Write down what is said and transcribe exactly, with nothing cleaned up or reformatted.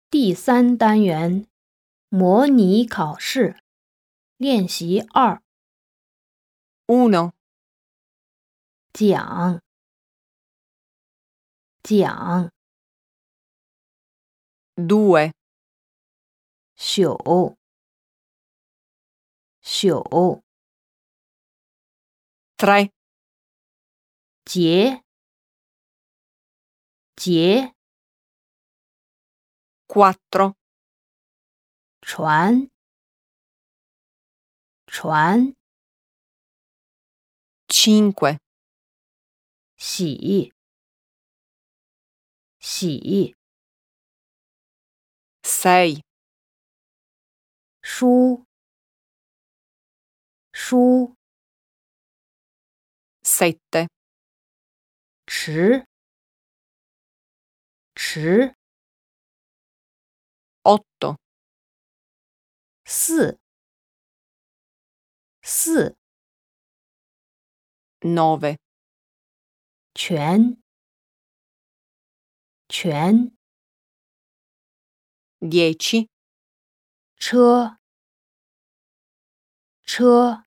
第三单元模拟考试练习二 uno, 讲讲 due, 宿宿 tre, 节节 quattro, 船船 cinque, 洗洗 sei, 书书 sette, 迟迟 otto, 四四 nove, 全全 dieci, 车车